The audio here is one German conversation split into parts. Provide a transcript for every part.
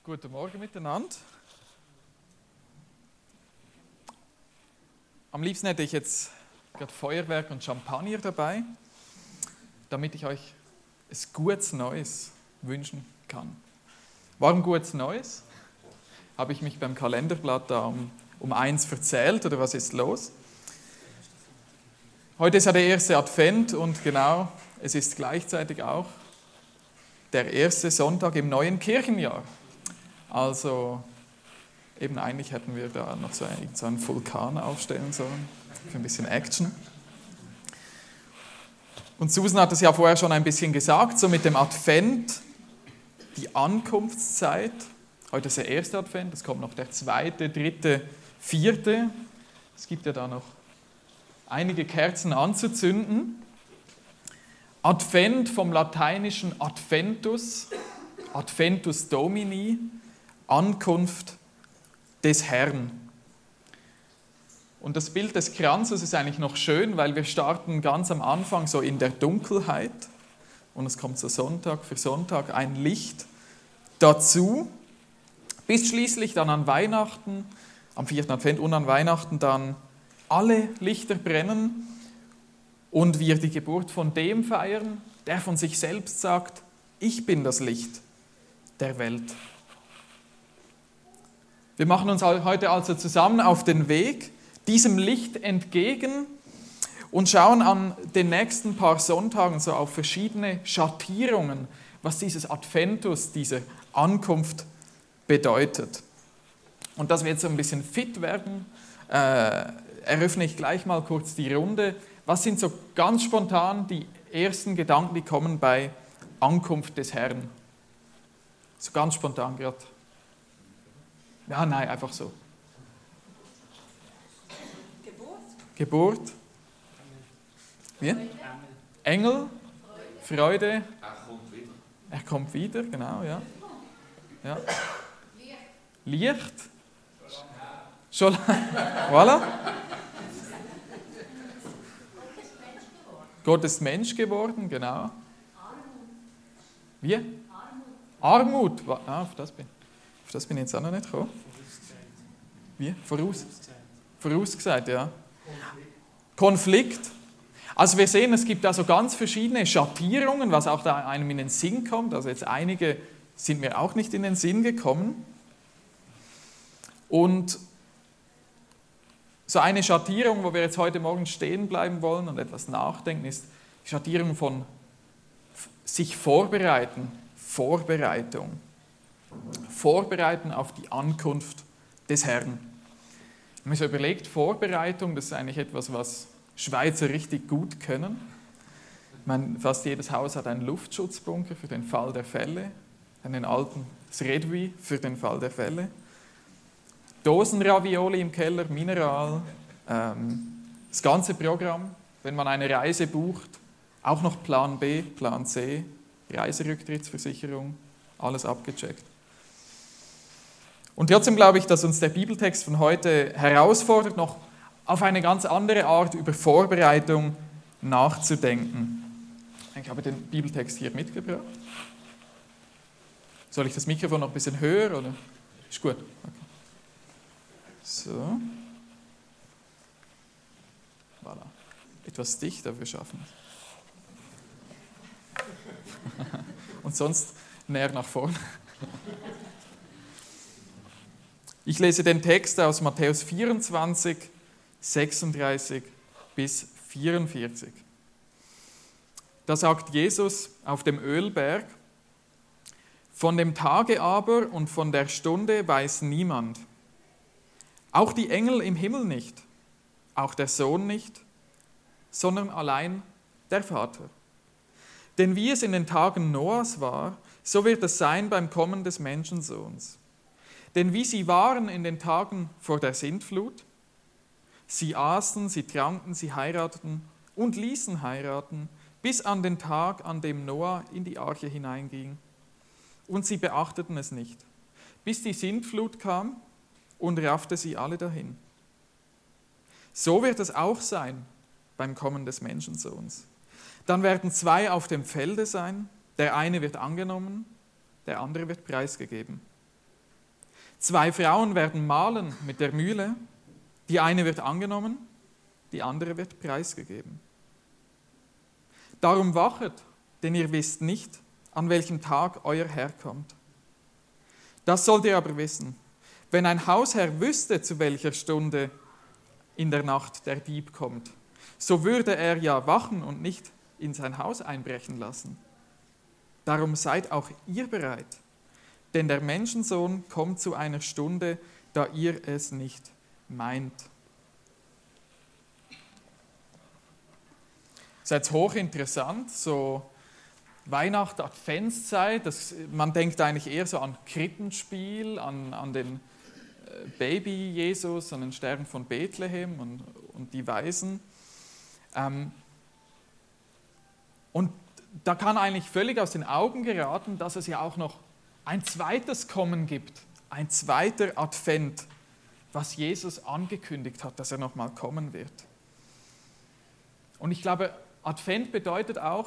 Guten Morgen miteinander. Am liebsten hätte ich jetzt gerade Feuerwerk und Champagner dabei, damit ich euch ein gutes Neues wünschen kann. Warum gutes Neues? Habe ich mich beim Kalenderblatt da um 1 verzählt oder was ist los? Heute ist ja der erste Advent und genau, es ist gleichzeitig auch der erste Sonntag im neuen Kirchenjahr. Also eben eigentlich hätten wir da noch so einen Vulkan aufstellen sollen, für ein bisschen Action. Und Susan hat es ja vorher schon ein bisschen gesagt, so mit dem Advent, die Ankunftszeit. Heute ist der erste Advent, es kommt noch der zweite, dritte, vierte. Es gibt ja da noch einige Kerzen anzuzünden. Advent vom lateinischen Adventus, Adventus Domini, Ankunft des Herrn. Und das Bild des Kranzes ist eigentlich noch schön, weil wir starten ganz am Anfang so in der Dunkelheit und es kommt so Sonntag für Sonntag ein Licht dazu, bis schließlich dann an Weihnachten, am 4. Advent und an Weihnachten dann alle Lichter brennen und wir die Geburt von dem feiern, der von sich selbst sagt, ich bin das Licht der Welt. Wir machen uns heute also zusammen auf den Weg diesem Licht entgegen und schauen an den nächsten paar Sonntagen so auf verschiedene Schattierungen, was dieses Adventus, diese Ankunft bedeutet. Und dass wir jetzt so ein bisschen fit werden, eröffne ich gleich mal kurz die Runde. Was sind so ganz spontan die ersten Gedanken, die kommen bei Ankunft des Herrn? So ganz spontan gerade. Ja, nein, einfach so. Geburt. Wie? Engel. Freude. Er kommt wieder, genau, ja. Ja. Licht. Schon. Voilà. Gott ist Mensch geworden, genau. Wie? Armut. Ah, auf das bin ich jetzt auch noch nicht gekommen. Wie? Vorausgesagt, ja. Konflikt. Also wir sehen, es gibt also ganz verschiedene Schattierungen, was auch da einem in den Sinn kommt. Also jetzt einige sind mir auch nicht in den Sinn gekommen. Und so eine Schattierung, wo wir jetzt heute Morgen stehen bleiben wollen und etwas nachdenken, ist die Schattierung von sich vorbereiten, Vorbereitung. Vorbereiten auf die Ankunft des Herrn. Wenn man sich überlegt, Vorbereitung, das ist eigentlich etwas, was Schweizer richtig gut können. Ich meine, fast jedes Haus hat einen Luftschutzbunker für den Fall der Fälle, einen alten Redui für den Fall der Fälle, Dosenravioli im Keller, Mineral, das ganze Programm, wenn man eine Reise bucht, auch noch Plan B, Plan C, Reiserücktrittsversicherung, alles abgecheckt. Und trotzdem glaube ich, dass uns der Bibeltext von heute herausfordert, noch auf eine ganz andere Art über Vorbereitung nachzudenken. Ich habe den Bibeltext hier mitgebracht. Soll ich das Mikrofon noch ein bisschen höher? Oder? Ist gut. Okay. So. Voilà. Etwas dichter, wir schaffen es. Und sonst näher nach vorne. Ich lese den Text aus Matthäus 24, 36 bis 44. Da sagt Jesus auf dem Ölberg, von dem Tage aber und von der Stunde weiß niemand, auch die Engel im Himmel nicht, auch der Sohn nicht, sondern allein der Vater. Denn wie es in den Tagen Noahs war, so wird es sein beim Kommen des Menschensohns. Denn wie sie waren in den Tagen vor der Sintflut, sie aßen, sie tranken, sie heirateten und ließen heiraten, bis an den Tag, an dem Noah in die Arche hineinging. Und sie beachteten es nicht, bis die Sintflut kam und raffte sie alle dahin. So wird es auch sein beim Kommen des Menschensohns. Dann werden 2 auf dem Felde sein, der eine wird angenommen, der andere wird preisgegeben. 2 Frauen werden mahlen mit der Mühle, die eine wird angenommen, die andere wird preisgegeben. Darum wachet, denn ihr wisst nicht, an welchem Tag euer Herr kommt. Das sollt ihr aber wissen. Wenn ein Hausherr wüsste, zu welcher Stunde in der Nacht der Dieb kommt, so würde er ja wachen und nicht in sein Haus einbrechen lassen. Darum seid auch ihr bereit, denn der Menschensohn kommt zu einer Stunde, da ihr es nicht meint. Das ist jetzt hochinteressant, so Weihnacht, Adventszeit, man denkt eigentlich eher so an Krippenspiel, an den Baby Jesus, an den Stern von Bethlehem und die Weisen. Und da kann eigentlich völlig aus den Augen geraten, dass es ja auch noch ein zweites Kommen gibt, ein zweiter Advent, was Jesus angekündigt hat, dass er nochmal kommen wird. Und ich glaube, Advent bedeutet auch,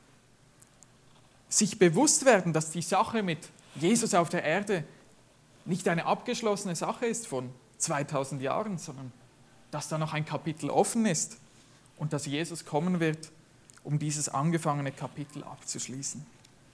sich bewusst werden, dass die Sache mit Jesus auf der Erde nicht eine abgeschlossene Sache ist von 2000 Jahren, sondern dass da noch ein Kapitel offen ist und dass Jesus kommen wird, um dieses angefangene Kapitel abzuschließen.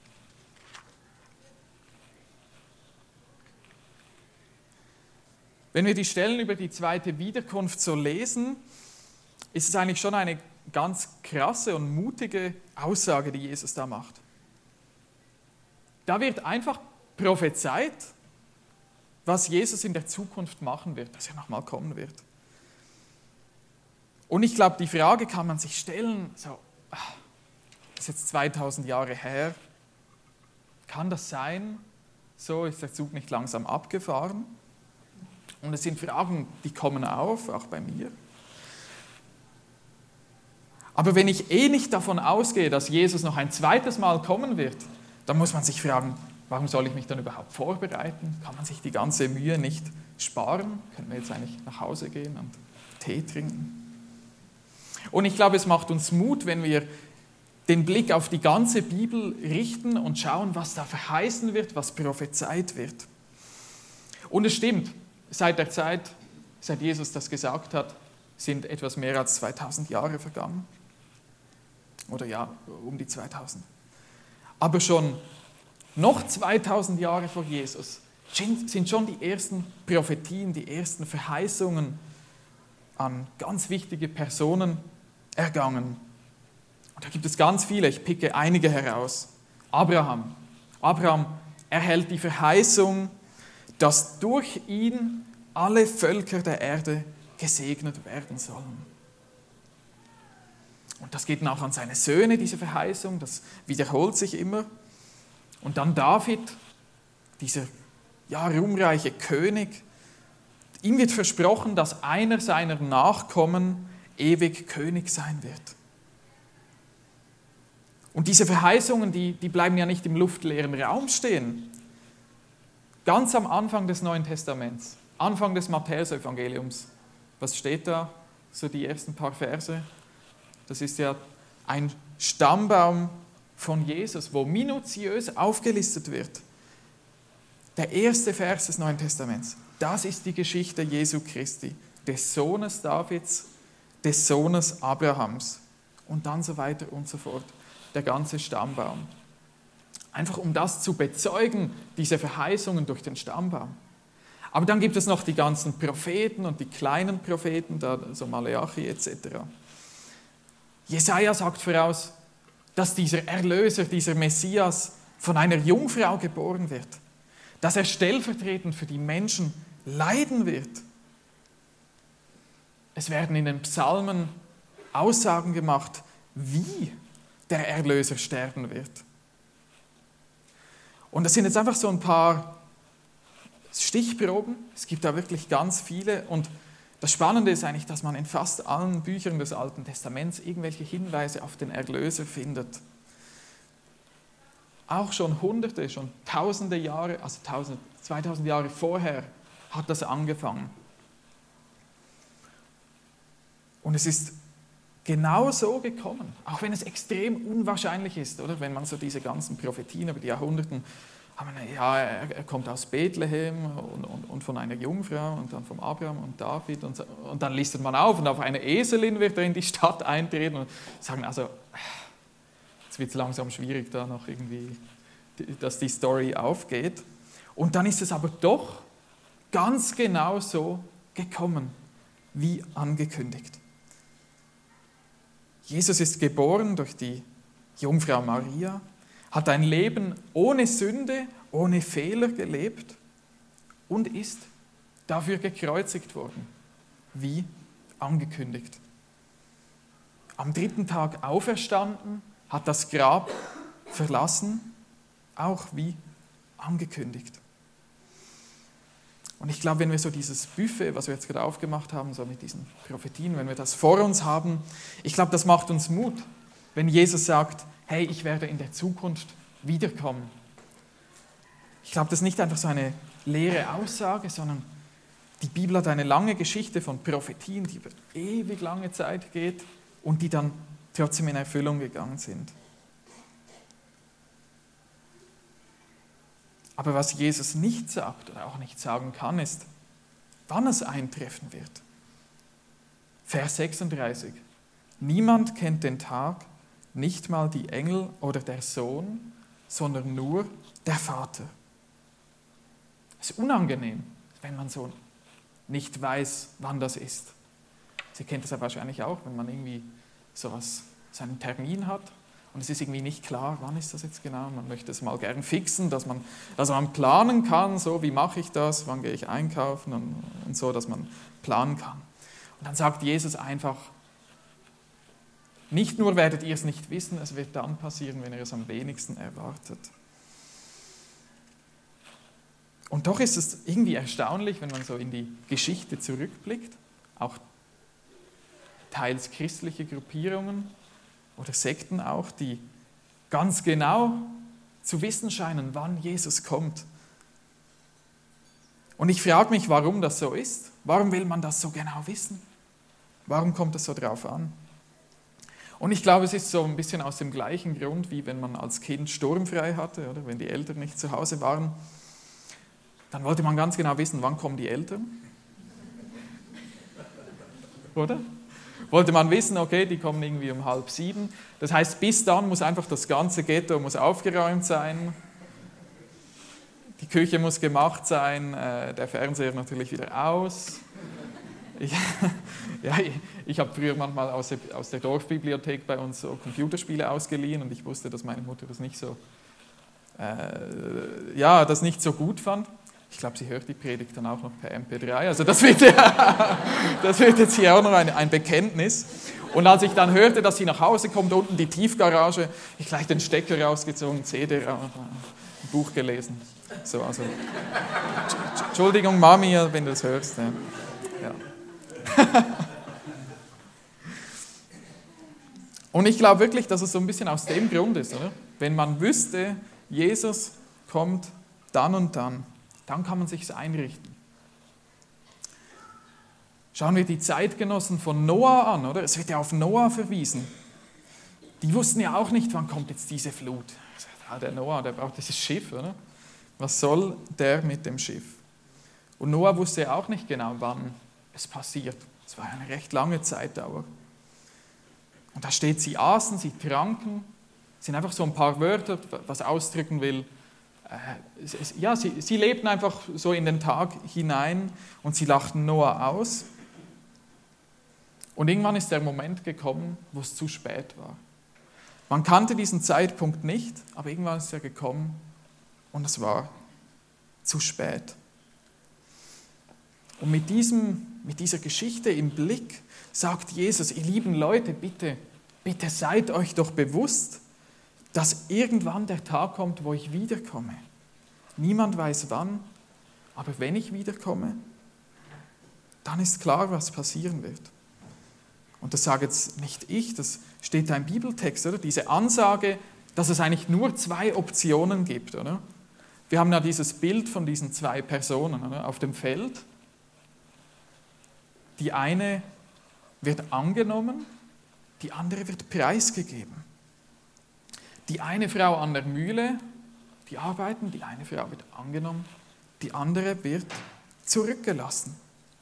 Wenn wir die Stellen über die zweite Wiederkunft so lesen, ist es eigentlich schon eine ganz krasse und mutige Aussage, die Jesus da macht. Da wird einfach prophezeit, was Jesus in der Zukunft machen wird, dass er nochmal kommen wird. Und ich glaube, die Frage kann man sich stellen, so, das ist jetzt 2000 Jahre her, kann das sein? So ist der Zug nicht langsam abgefahren? Und es sind Fragen, die kommen auf, auch bei mir. Aber wenn ich nicht davon ausgehe, dass Jesus noch ein zweites Mal kommen wird, dann muss man sich fragen, warum soll ich mich dann überhaupt vorbereiten? Kann man sich die ganze Mühe nicht sparen? Können wir jetzt eigentlich nach Hause gehen und Tee trinken? Und ich glaube, es macht uns Mut, wenn wir den Blick auf die ganze Bibel richten und schauen, was da verheißen wird, was prophezeit wird. Und es stimmt, seit der Zeit, seit Jesus das gesagt hat, sind etwas mehr als 2000 Jahre vergangen. Oder ja, um die 2000. Aber schon noch 2000 Jahre vor Jesus sind schon die ersten Prophetien, die ersten Verheißungen an ganz wichtige Personen ergangen. Und da gibt es ganz viele, ich picke einige heraus. Abraham. Abraham erhält die Verheißung, dass durch ihn alle Völker der Erde gesegnet werden sollen. Und das geht dann auch an seine Söhne, diese Verheißung, das wiederholt sich immer. Und dann David, dieser ruhmreiche König, ihm wird versprochen, dass einer seiner Nachkommen ewig König sein wird. Und diese Verheißungen, die bleiben ja nicht im luftleeren Raum stehen. Ganz am Anfang des Neuen Testaments, Anfang des Matthäusevangeliums, was steht da, so die ersten paar Verse? Das ist ja ein Stammbaum von Jesus, wo minutiös aufgelistet wird. Der erste Vers des Neuen Testaments, das ist die Geschichte Jesu Christi, des Sohnes Davids, des Sohnes Abrahams und dann so weiter und so fort, der ganze Stammbaum. Einfach um das zu bezeugen, diese Verheißungen durch den Stammbaum. Aber dann gibt es noch die ganzen Propheten und die kleinen Propheten, da so Maleachi etc. Jesaja sagt voraus, dass dieser Erlöser, dieser Messias von einer Jungfrau geboren wird, dass er stellvertretend für die Menschen leiden wird. Es werden in den Psalmen Aussagen gemacht, wie der Erlöser sterben wird. Und das sind jetzt einfach so ein paar Stichproben, es gibt da wirklich ganz viele und das Spannende ist eigentlich, dass man in fast allen Büchern des Alten Testaments irgendwelche Hinweise auf den Erlöser findet. Auch schon Hunderte, schon Tausende Jahre, also 2000 Jahre vorher hat das angefangen. Und es ist genau so gekommen, auch wenn es extrem unwahrscheinlich ist, oder? Wenn man so diese ganzen Prophetien über die Jahrhunderten ja, er kommt aus Bethlehem und von einer Jungfrau und dann vom Abraham und David und dann listet man auf und auf einer Eselin wird er in die Stadt eintreten und sagen, also jetzt wird es langsam schwierig da noch irgendwie, dass die Story aufgeht. Und dann ist es aber doch ganz genau so gekommen, wie angekündigt. Jesus ist geboren durch die Jungfrau Maria, hat ein Leben ohne Sünde, ohne Fehler gelebt und ist dafür gekreuzigt worden, wie angekündigt. Am 3. Tag auferstanden, hat das Grab verlassen, auch wie angekündigt. Und ich glaube, wenn wir so dieses Buffet, was wir jetzt gerade aufgemacht haben, so mit diesen Prophetien, wenn wir das vor uns haben, ich glaube, das macht uns Mut, wenn Jesus sagt, hey, ich werde in der Zukunft wiederkommen. Ich glaube, das ist nicht einfach so eine leere Aussage, sondern die Bibel hat eine lange Geschichte von Prophetien, die über ewig lange Zeit geht und die dann trotzdem in Erfüllung gegangen sind. Aber was Jesus nicht sagt oder auch nicht sagen kann, ist, wann es eintreffen wird. Vers 36. Niemand kennt den Tag, nicht mal die Engel oder der Sohn, sondern nur der Vater. Es ist unangenehm, wenn man so nicht weiß, wann das ist. Sie kennt das ja wahrscheinlich auch, wenn man irgendwie so einen Termin hat und es ist irgendwie nicht klar, wann ist das jetzt genau. Man möchte es mal gern fixen, dass man planen kann, so wie mache ich das, wann gehe ich einkaufen und so, dass man planen kann. Und dann sagt Jesus einfach, nicht nur werdet ihr es nicht wissen, es wird dann passieren, wenn ihr es am wenigsten erwartet. Und doch ist es irgendwie erstaunlich, wenn man so in die Geschichte zurückblickt, auch teils christliche Gruppierungen oder Sekten auch, die ganz genau zu wissen scheinen, wann Jesus kommt. Und ich frage mich, warum das so ist. Warum will man das so genau wissen? Warum kommt es so drauf an? Und ich glaube, es ist so ein bisschen aus dem gleichen Grund, wie wenn man als Kind sturmfrei hatte, oder wenn die Eltern nicht zu Hause waren. Dann wollte man ganz genau wissen, wann kommen die Eltern. Oder? Wollte man wissen, okay, die kommen irgendwie um 6:30. Das heißt, bis dann muss einfach das ganze Ghetto muss aufgeräumt sein. Die Küche muss gemacht sein, der Fernseher natürlich wieder aus. Ich habe früher manchmal aus der Dorfbibliothek bei uns so Computerspiele ausgeliehen und ich wusste, dass meine Mutter das nicht so gut fand. Ich glaube, sie hört die Predigt dann auch noch per MP3. Also das wird jetzt hier auch noch ein Bekenntnis. Und als ich dann hörte, dass sie nach Hause kommt, unten die Tiefgarage, ich gleich den Stecker rausgezogen, CD raus, ein Buch gelesen. So, also Entschuldigung, Mami, wenn du das hörst. Ja. Und ich glaube wirklich, dass es so ein bisschen aus dem Grund ist, oder? Wenn man wüsste, Jesus kommt dann und dann kann man sich einrichten. Schauen wir die Zeitgenossen von Noah an, oder? Es wird ja auf Noah verwiesen. Die wussten ja auch nicht, wann kommt jetzt diese Flut. Der Noah, der braucht dieses Schiff, oder? Was soll der mit dem Schiff? Und Noah wusste ja auch nicht genau, wann es passiert. Es war eine recht lange Zeitdauer. Und da steht, sie aßen, sie tranken. Das sind einfach so ein paar Wörter, was ausdrücken will. Sie lebten einfach so in den Tag hinein und sie lachten Noah aus. Und irgendwann ist der Moment gekommen, wo es zu spät war. Man kannte diesen Zeitpunkt nicht, aber irgendwann ist er gekommen und es war zu spät. Und mit dieser Geschichte im Blick sagt Jesus, ihr lieben Leute, bitte seid euch doch bewusst, dass irgendwann der Tag kommt, wo ich wiederkomme. Niemand weiß wann, aber wenn ich wiederkomme, dann ist klar, was passieren wird. Und das sage jetzt nicht ich, das steht da im Bibeltext, oder? Diese Ansage, dass es eigentlich nur 2 Optionen gibt, oder? Wir haben ja dieses Bild von diesen 2 Personen, oder? Auf dem Feld. Die eine wird angenommen, die andere wird preisgegeben. Die eine Frau an der Mühle, die arbeiten, die eine Frau wird angenommen, die andere wird zurückgelassen.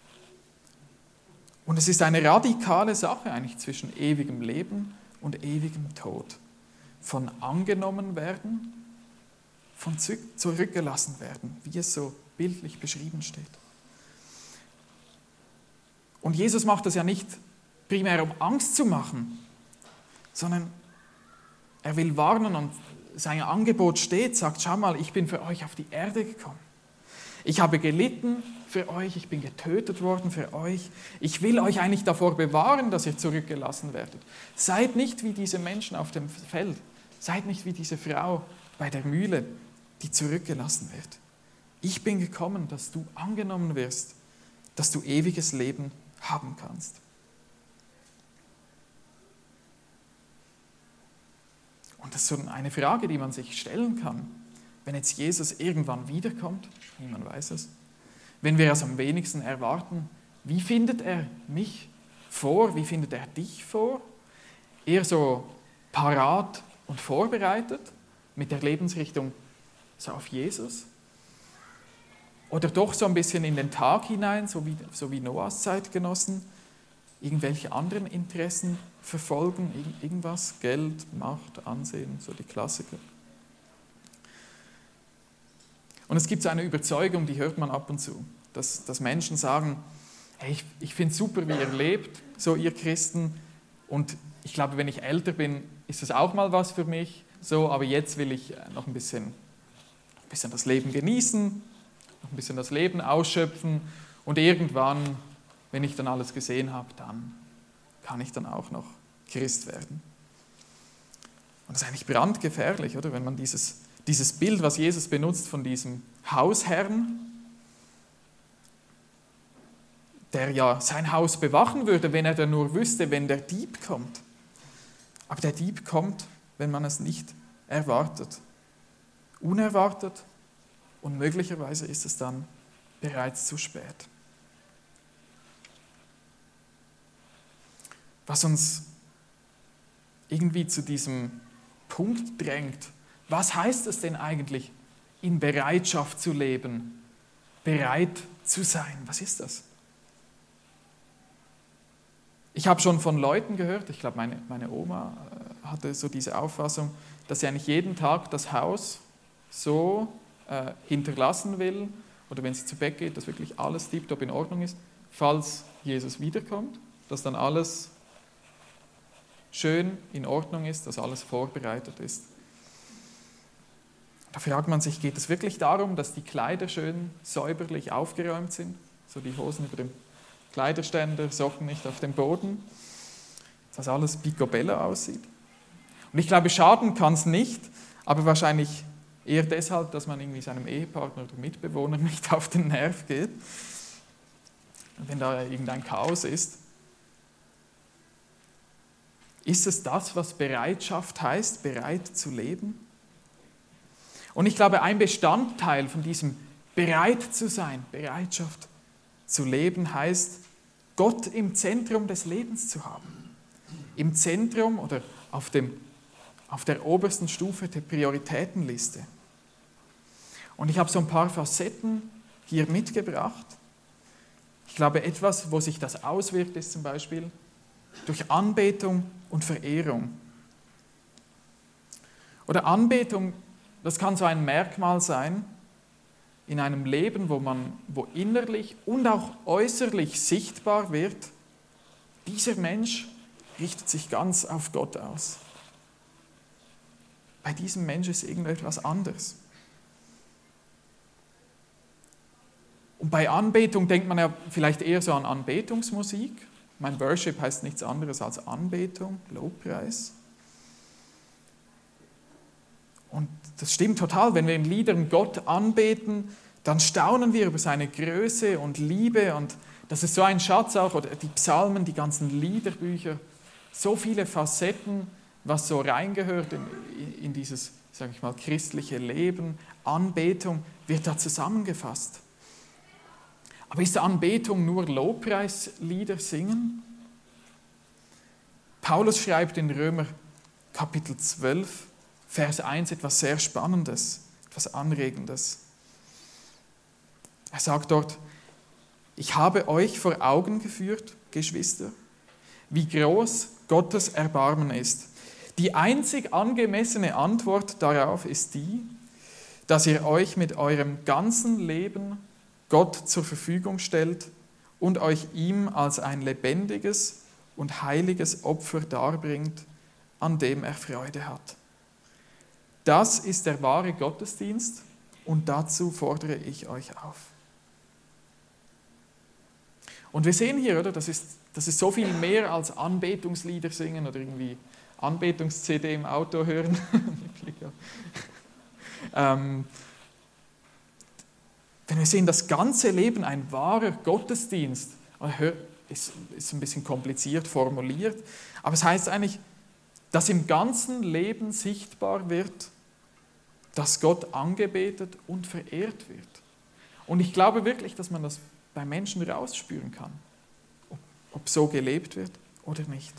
Und es ist eine radikale Sache eigentlich zwischen ewigem Leben und ewigem Tod. Von angenommen werden, von zurückgelassen werden, wie es so bildlich beschrieben steht. Und Jesus macht das ja nicht primär, um Angst zu machen, sondern er will warnen und sein Angebot steht, sagt, schau mal, ich bin für euch auf die Erde gekommen. Ich habe gelitten für euch, ich bin getötet worden für euch. Ich will euch eigentlich davor bewahren, dass ihr zurückgelassen werdet. Seid nicht wie diese Menschen auf dem Feld. Seid nicht wie diese Frau bei der Mühle, die zurückgelassen wird. Ich bin gekommen, dass du angenommen wirst, dass du ewiges Leben haben kannst. Und das ist so eine Frage, die man sich stellen kann. Wenn jetzt Jesus irgendwann wiederkommt, niemand weiß es, wenn wir es am wenigsten erwarten, wie findet er mich vor? Wie findet er dich vor? Eher so parat und vorbereitet mit der Lebensrichtung so auf Jesus? Oder doch so ein bisschen in den Tag hinein, so wie Noahs Zeitgenossen, irgendwelche anderen Interessen verfolgen, irgendwas, Geld, Macht, Ansehen, so die Klassiker. Und es gibt so eine Überzeugung, die hört man ab und zu, dass Menschen sagen, hey, ich finde es super, wie ihr lebt, so ihr Christen, und ich glaube, wenn ich älter bin, ist das auch mal was für mich, so, aber jetzt will ich noch ein bisschen das Leben genießen, noch ein bisschen das Leben ausschöpfen, und irgendwann, wenn ich dann alles gesehen habe, dann kann ich dann auch noch Christ werden. Und das ist eigentlich brandgefährlich, oder? Wenn man dieses Bild, was Jesus benutzt von diesem Hausherrn, der ja sein Haus bewachen würde, wenn er dann nur wüsste, wenn der Dieb kommt. Aber der Dieb kommt, wenn man es nicht erwartet. Unerwartet, und möglicherweise ist es dann bereits zu spät. Was uns irgendwie zu diesem Punkt drängt, was heißt es denn eigentlich, in Bereitschaft zu leben, bereit zu sein? Was ist das? Ich habe schon von Leuten gehört, ich glaube meine Oma hatte so diese Auffassung, dass sie eigentlich jeden Tag das Haus so hinterlassen will, oder wenn sie zu Bett geht, dass wirklich alles tiptop in Ordnung ist, falls Jesus wiederkommt, dass dann alles schön in Ordnung ist, dass alles vorbereitet ist. Da fragt man sich, geht es wirklich darum, dass die Kleider schön säuberlich aufgeräumt sind, so die Hosen über dem Kleiderständer, Socken nicht auf dem Boden, dass alles picobello aussieht? Und ich glaube, schaden kann es nicht, aber wahrscheinlich eher deshalb, dass man irgendwie seinem Ehepartner oder Mitbewohner nicht auf den Nerv geht, wenn da irgendein Chaos ist. Ist es das, was Bereitschaft heißt, bereit zu leben? Und ich glaube, ein Bestandteil von diesem bereit zu sein, Bereitschaft zu leben, heißt, Gott im Zentrum des Lebens zu haben. Im Zentrum oder auf der obersten Stufe der Prioritätenliste. Und ich habe so ein paar Facetten hier mitgebracht. Ich glaube, etwas, wo sich das auswirkt, ist zum Beispiel durch Anbetung und Verehrung. Oder Anbetung, das kann so ein Merkmal sein in einem Leben, wo innerlich und auch äußerlich sichtbar wird, dieser Mensch richtet sich ganz auf Gott aus. Bei diesem Mensch ist irgendetwas anders. Und bei Anbetung denkt man ja vielleicht eher so an Anbetungsmusik. Mein Worship heißt nichts anderes als Anbetung, Lobpreis. Und das stimmt total, wenn wir in Liedern Gott anbeten, dann staunen wir über seine Größe und Liebe, und das ist so ein Schatz auch, oder die Psalmen, die ganzen Liederbücher, so viele Facetten, was so reingehört in dieses, sage ich mal, christliche Leben. Anbetung wird da zusammengefasst. Aber ist Anbetung nur Lobpreislieder singen? Paulus schreibt in Römer Kapitel 12, Vers 1 etwas sehr Spannendes, etwas Anregendes. Er sagt dort, ich habe euch vor Augen geführt, Geschwister, wie groß Gottes Erbarmen ist. Die einzig angemessene Antwort darauf ist die, dass ihr euch mit eurem ganzen Leben Gott zur Verfügung stellt und euch ihm als ein lebendiges und heiliges Opfer darbringt, an dem er Freude hat. Das ist der wahre Gottesdienst und dazu fordere ich euch auf. Und wir sehen hier, oder, das ist so viel mehr als Anbetungslieder singen oder irgendwie Anbetungs-CD im Auto hören. Wenn wir sehen, das ganze Leben ein wahrer Gottesdienst, ist ein bisschen kompliziert formuliert, aber es heißt eigentlich, dass im ganzen Leben sichtbar wird, dass Gott angebetet und verehrt wird. Und ich glaube wirklich, dass man das bei Menschen rausspüren kann, ob so gelebt wird oder nicht.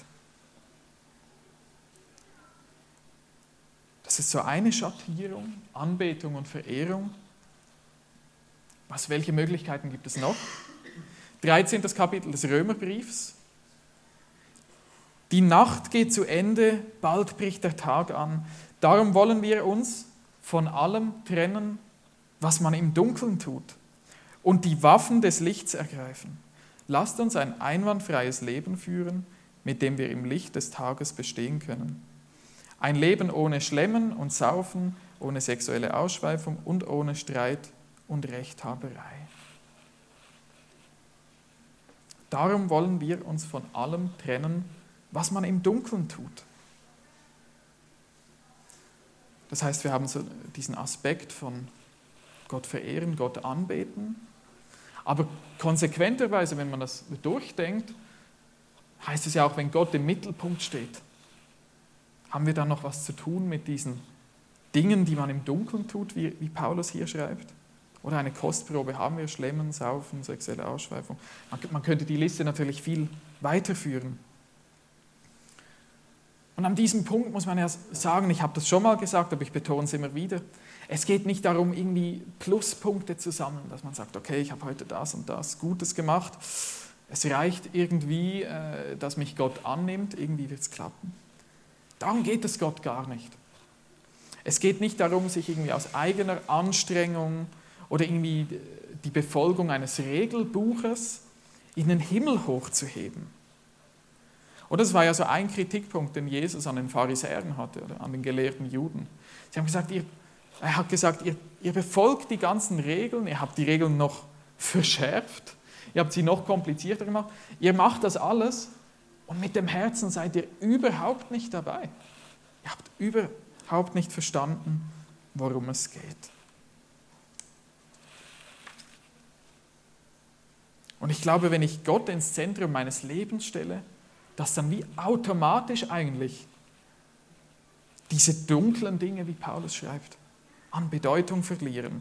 Das ist so eine Schattierung, Anbetung und Verehrung. Welche Möglichkeiten gibt es noch? 13. Kapitel des Römerbriefs. Die Nacht geht zu Ende, bald bricht der Tag an. Darum wollen wir uns von allem trennen, was man im Dunkeln tut, und die Waffen des Lichts ergreifen. Lasst uns ein einwandfreies Leben führen, mit dem wir im Licht des Tages bestehen können. Ein Leben ohne Schlemmen und Saufen, ohne sexuelle Ausschweifung und ohne Streit und Rechthaberei. Darum wollen wir uns von allem trennen, was man im Dunkeln tut. Das heißt, wir haben so diesen Aspekt von Gott verehren, Gott anbeten, aber konsequenterweise, wenn man das durchdenkt, heißt es ja auch, wenn Gott im Mittelpunkt steht, haben wir dann noch was zu tun mit diesen Dingen, die man im Dunkeln tut, wie Paulus hier schreibt? Oder eine Kostprobe, haben wir Schlemmen, Saufen, sexuelle Ausschweifung? Man könnte die Liste natürlich viel weiterführen. Und an diesem Punkt muss man ja sagen, ich habe das schon mal gesagt, aber ich betone es immer wieder, es geht nicht darum, irgendwie Pluspunkte zu sammeln, dass man sagt, okay, ich habe heute das und das Gutes gemacht, es reicht irgendwie, dass mich Gott annimmt, irgendwie wird es klappen. Darum geht es Gott gar nicht. Es geht nicht darum, sich irgendwie aus eigener Anstrengung oder irgendwie die Befolgung eines Regelbuches in den Himmel hochzuheben. Oder das war ja so ein Kritikpunkt, den Jesus an den Pharisäern hatte oder an den gelehrten Juden. Sie haben gesagt, er hat gesagt, ihr befolgt die ganzen Regeln, ihr habt die Regeln noch verschärft, ihr habt sie noch komplizierter gemacht, ihr macht das alles und mit dem Herzen seid ihr überhaupt nicht dabei. Ihr habt überhaupt nicht verstanden, worum es geht. Und ich glaube, wenn ich Gott ins Zentrum meines Lebens stelle, dass dann wie automatisch eigentlich diese dunklen Dinge, wie Paulus schreibt, an Bedeutung verlieren.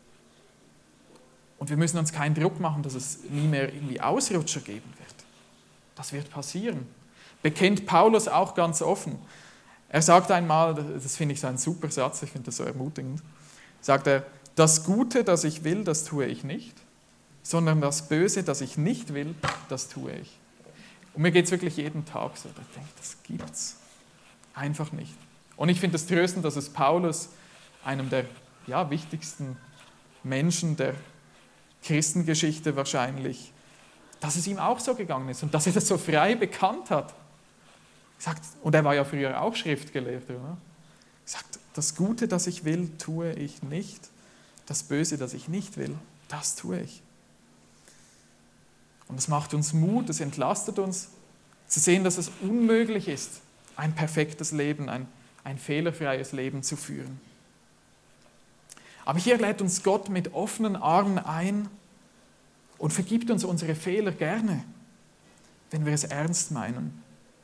Und wir müssen uns keinen Druck machen, dass es nie mehr irgendwie Ausrutscher geben wird. Das wird passieren. Bekennt Paulus auch ganz offen. Er sagt einmal, das finde ich so ein super Satz, ich finde das so ermutigend, sagt er, das Gute, das ich will, das tue ich nicht, sondern das Böse, das ich nicht will, das tue ich. Und mir geht es wirklich jeden Tag so, ich denke, das gibt's einfach nicht. Und ich finde es tröstend, dass es Paulus, einem der wichtigsten Menschen der Christengeschichte wahrscheinlich, dass es ihm auch so gegangen ist und dass er das so frei bekannt hat. Und er war ja früher auch Schriftgelehrter. Ne? Er sagt, das Gute, das ich will, tue ich nicht. Das Böse, das ich nicht will, das tue ich. Und es macht uns Mut, es entlastet uns, zu sehen, dass es unmöglich ist, ein perfektes Leben, ein fehlerfreies Leben zu führen. Aber hier lädt uns Gott mit offenen Armen ein und vergibt uns unsere Fehler gerne, wenn wir es ernst meinen.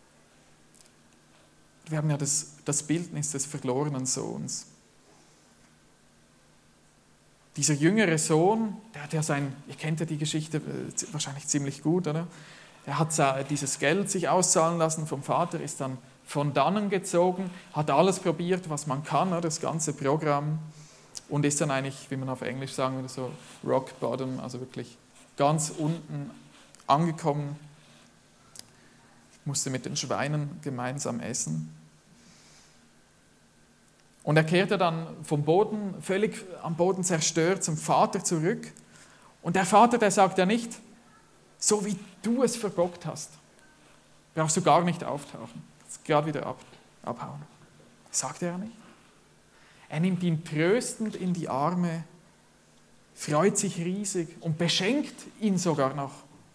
Wir haben ja das Bildnis des verlorenen Sohns. Dieser jüngere Sohn, der hat ja ihr kennt ja die Geschichte wahrscheinlich ziemlich gut, oder? Er hat dieses Geld sich auszahlen lassen vom Vater, ist dann von dannen gezogen, hat alles probiert, was man kann, das ganze Programm. und ist dann eigentlich, wie man auf Englisch sagen würde, so Rock Bottom, also wirklich ganz unten angekommen, musste mit den Schweinen gemeinsam essen. Und er kehrte dann vom Boden, völlig am Boden zerstört, zum Vater zurück. Und der Vater, der sagt ja nicht, so wie du es verbockt hast, brauchst du gar nicht auftauchen, gerade wieder abhauen. Das sagt er ja nicht. Er nimmt ihn tröstend in die Arme, freut sich riesig und beschenkt ihn sogar noch.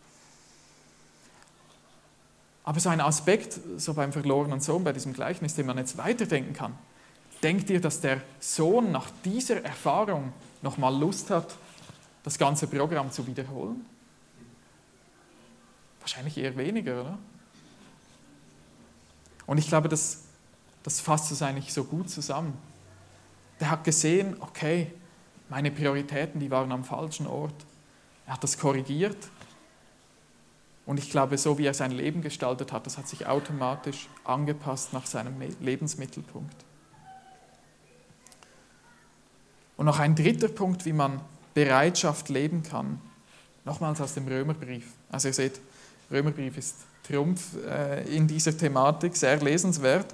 Aber so ein Aspekt, so beim verlorenen Sohn, bei diesem Gleichnis, den man jetzt weiterdenken kann, denkt ihr, dass der Sohn nach dieser Erfahrung nochmal Lust hat, das ganze Programm zu wiederholen? Wahrscheinlich eher weniger, oder? Und ich glaube, das fasst es eigentlich so gut zusammen. Der hat gesehen, okay, meine Prioritäten, die waren am falschen Ort. Er hat das korrigiert. Und ich glaube, so wie er sein Leben gestaltet hat, das hat sich automatisch angepasst nach seinem Lebensmittelpunkt. Und noch ein dritter Punkt, wie man Bereitschaft leben kann. Nochmals aus dem Römerbrief. Also ihr seht, Römerbrief ist Trumpf in dieser Thematik, sehr lesenswert.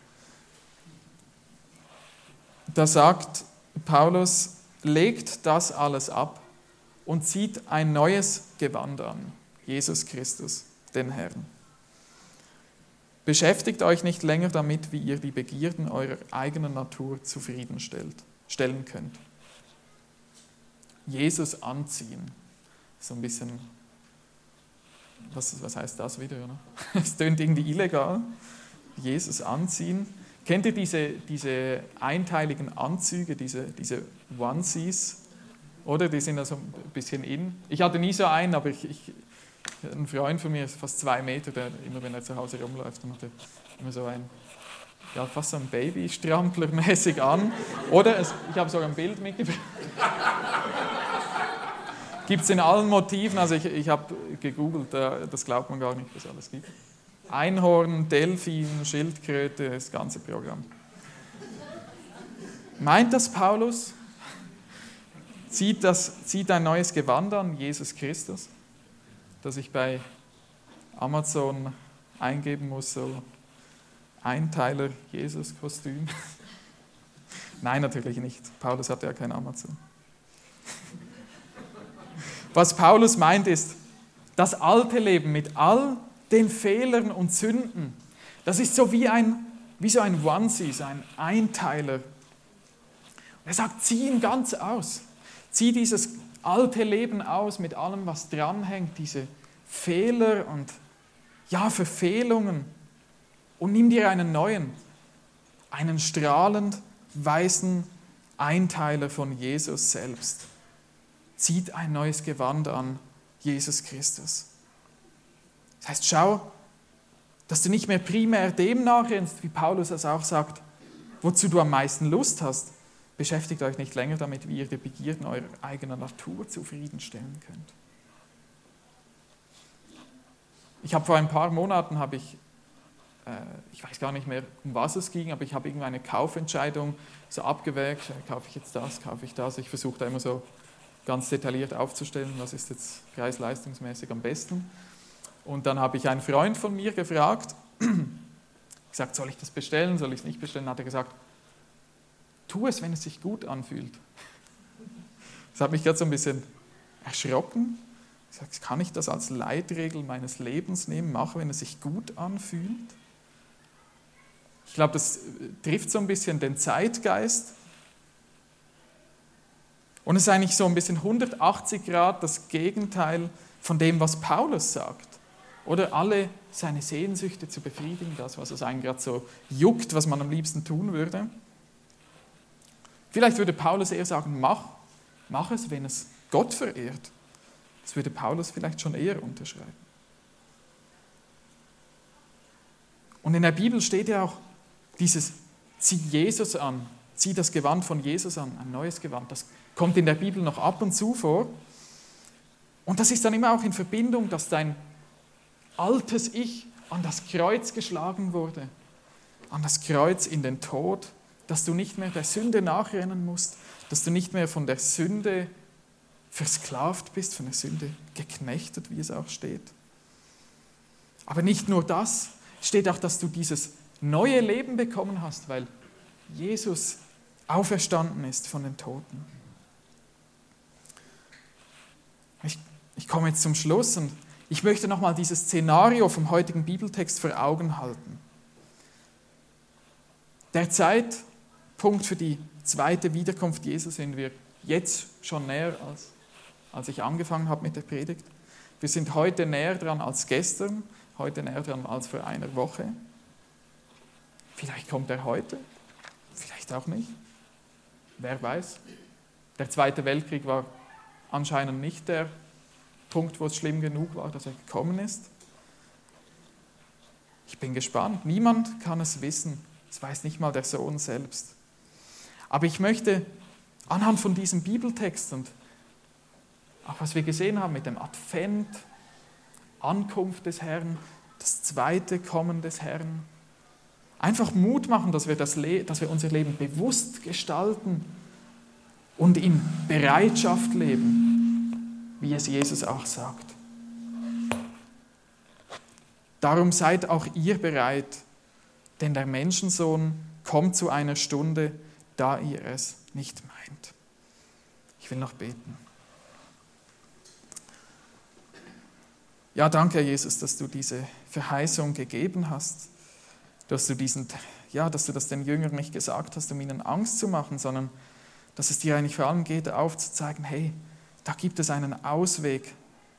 Da sagt Paulus, legt das alles ab und zieht ein neues Gewand an, Jesus Christus, den Herrn. Beschäftigt euch nicht länger damit, wie ihr die Begierden eurer eigenen Natur zufriedenstellen könnt. Jesus anziehen. So ein bisschen, was heißt das wieder? Ne? Es tönt irgendwie illegal. Jesus anziehen. Kennt ihr diese einteiligen Anzüge, diese Onesies? Oder? Die sind ja so ein bisschen in. Ich hatte nie so einen, aber ein Freund von mir ist fast 2 Meter, der immer, wenn er zu Hause rumläuft, dann hat er immer so fast so ein Baby-Strampler-mäßig an. Oder, ich habe sogar ein Bild mitgebracht. Gibt es in allen Motiven, also ich habe gegoogelt, das glaubt man gar nicht, was es alles gibt. Einhorn, Delfin, Schildkröte, das ganze Programm. Meint das Paulus? Zieht ein neues Gewand an, Jesus Christus, das ich bei Amazon eingeben muss, so Einteiler Jesus-Kostüm? Nein, natürlich nicht. Paulus hatte ja kein Amazon. Was Paulus meint ist, das alte Leben mit all den Fehlern und Sünden, das ist so wie so ein Onesie, so ein Einteiler. Und er sagt, zieh ihn ganz aus. Zieh dieses alte Leben aus mit allem, was dranhängt, diese Fehler und Verfehlungen, und nimm dir einen neuen, einen strahlend weißen Einteiler von Jesus selbst. Zieht ein neues Gewand an, Jesus Christus. Das heißt, schau, dass du nicht mehr primär dem nachrennst, wie Paulus es auch sagt, wozu du am meisten Lust hast. Beschäftigt euch nicht länger damit, wie ihr die Begierden eurer eigenen Natur zufriedenstellen könnt. Ich habe vor ein paar Monaten, ich weiß gar nicht mehr, um was es ging, aber ich habe irgendeine Kaufentscheidung so abgewägt, kaufe ich jetzt das, kaufe ich das. Ich versuche da immer so ganz detailliert aufzustellen, was ist jetzt preis-leistungsmäßig am besten. Und dann habe ich einen Freund von mir gefragt, gesagt, soll ich das bestellen, soll ich es nicht bestellen? Dann hat er gesagt, tu es, wenn es sich gut anfühlt. Das hat mich gerade so ein bisschen erschrocken. Ich sage, kann ich das als Leitregel meines Lebens nehmen, machen, wenn es sich gut anfühlt? Ich glaube, das trifft so ein bisschen den Zeitgeist. Und es ist eigentlich so ein bisschen 180 Grad das Gegenteil von dem, was Paulus sagt. Oder alle seine Sehnsüchte zu befriedigen, das, was es einen gerade so juckt, was man am liebsten tun würde. Vielleicht würde Paulus eher sagen, mach es, wenn es Gott verehrt. Das würde Paulus vielleicht schon eher unterschreiben. Und in der Bibel steht ja auch dieses, zieh Jesus an, zieh das Gewand von Jesus an, ein neues Gewand. Das kommt in der Bibel noch ab und zu vor. Und das ist dann immer auch in Verbindung, dass dein altes Ich an das Kreuz geschlagen wurde, an das Kreuz in den Tod, dass du nicht mehr der Sünde nachrennen musst, dass du nicht mehr von der Sünde versklavt bist, von der Sünde geknechtet, wie es auch steht. Aber nicht nur das, steht auch, dass du dieses neue Leben bekommen hast, weil Jesus auferstanden ist von den Toten. Ich komme jetzt zum Schluss und ich möchte nochmal dieses Szenario vom heutigen Bibeltext vor Augen halten. Der Zeitpunkt für die zweite Wiederkunft Jesu sind wir jetzt schon näher, als ich angefangen habe mit der Predigt. Wir sind heute näher dran als gestern, heute näher dran als vor einer Woche. Vielleicht kommt er heute, vielleicht auch nicht. Wer weiß. Der Zweite Weltkrieg war anscheinend nicht der Punkt, wo es schlimm genug war, dass er gekommen ist. Ich bin gespannt. Niemand kann es wissen. Es weiß nicht mal der Sohn selbst. Aber ich möchte anhand von diesem Bibeltext und auch was wir gesehen haben mit dem Advent, Ankunft des Herrn, das zweite Kommen des Herrn, einfach Mut machen, dass wir unser Leben bewusst gestalten und in Bereitschaft leben, wie es Jesus auch sagt. Darum seid auch ihr bereit, denn der Menschensohn kommt zu einer Stunde, da ihr es nicht meint. Ich will noch beten. Ja, danke, Herr Jesus, dass du diese Verheißung gegeben hast, dass du das den Jüngern nicht gesagt hast, um ihnen Angst zu machen, sondern dass es dir eigentlich vor allem geht, aufzuzeigen, hey, da gibt es einen Ausweg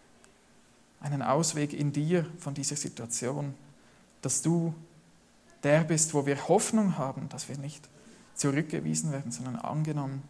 in dir von dieser Situation, dass du der bist, wo wir Hoffnung haben, dass wir nicht zurückgewiesen werden, sondern angenommen.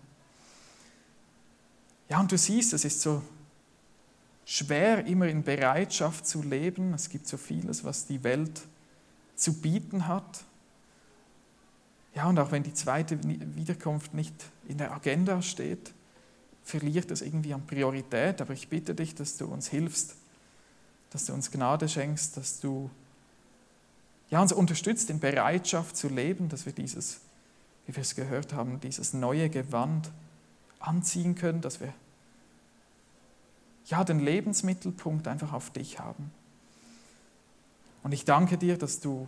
Ja, und du siehst, es ist so schwer, immer in Bereitschaft zu leben. Es gibt so vieles, was die Welt zu bieten hat. Ja, und auch wenn die zweite Wiederkunft nicht in der Agenda steht, verliert es irgendwie an Priorität. Aber ich bitte dich, dass du uns hilfst, dass du uns Gnade schenkst, dass du uns unterstützt, in Bereitschaft zu leben, dass wir dieses, wie wir es gehört haben, dieses neue Gewand anziehen können, dass wir den Lebensmittelpunkt einfach auf dich haben. Und ich danke dir, dass du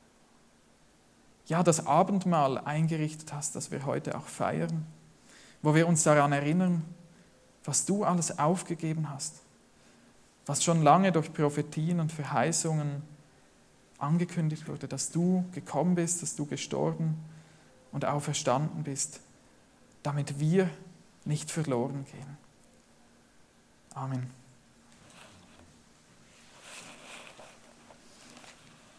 das Abendmahl eingerichtet hast, das wir heute auch feiern, wo wir uns daran erinnern, was du alles aufgegeben hast, was schon lange durch Prophetien und Verheißungen angekündigt wurde, dass du gekommen bist, dass du gestorben und auferstanden bist, damit wir nicht verloren gehen. Amen.